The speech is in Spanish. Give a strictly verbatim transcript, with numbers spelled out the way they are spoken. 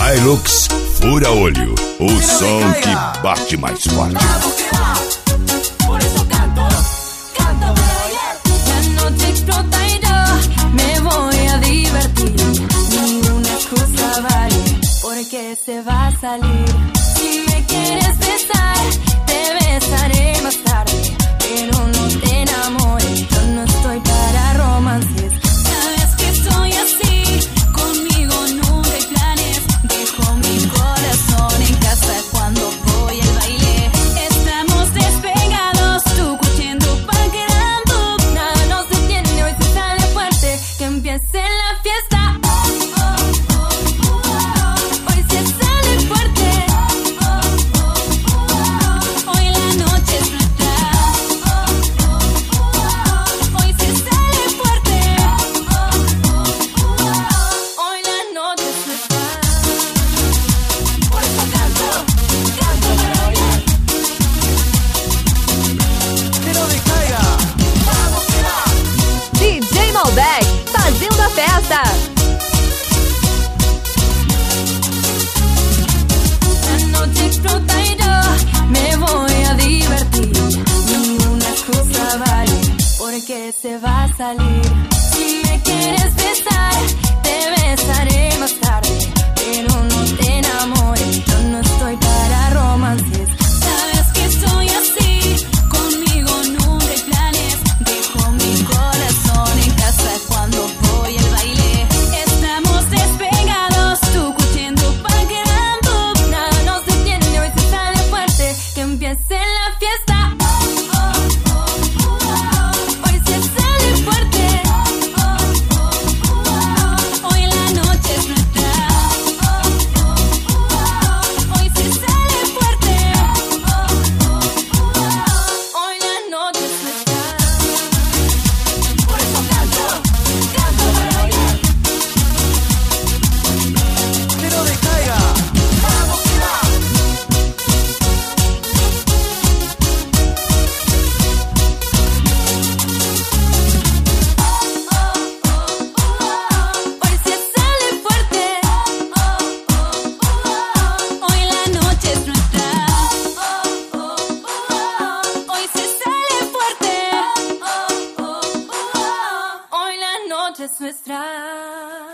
Hilux Fura Olho, o som que bate mais forte. Por eso canto, canto para bailar. La noche explota y yo me voy a divertir. Ninguna excusa vale, porque se va a salir. Si me quieres besar, te besaré más tarde. Pero no te enamores, yo no estoy para romances. Sabes que soy así, conmigo nunca hay planes. Dejo mi corazón en casa cuando voy al baile. Estamos despegados, tú cogiendo pa' quedando. Nada nos detiene, hoy se sale fuerte, que empiece la fiesta. Hoy se sale fuerte. Hoy la noche es nuestra. Hoy se sale fuerte. Hoy la noche es nuestra. Por eso canto, canto para bailar. Que não me caiga. Vamos que va. D J Malbec, fazendo a festa. La noche explota y yo me voy a divertir. Ninguna excusa vale, porque se va a salir.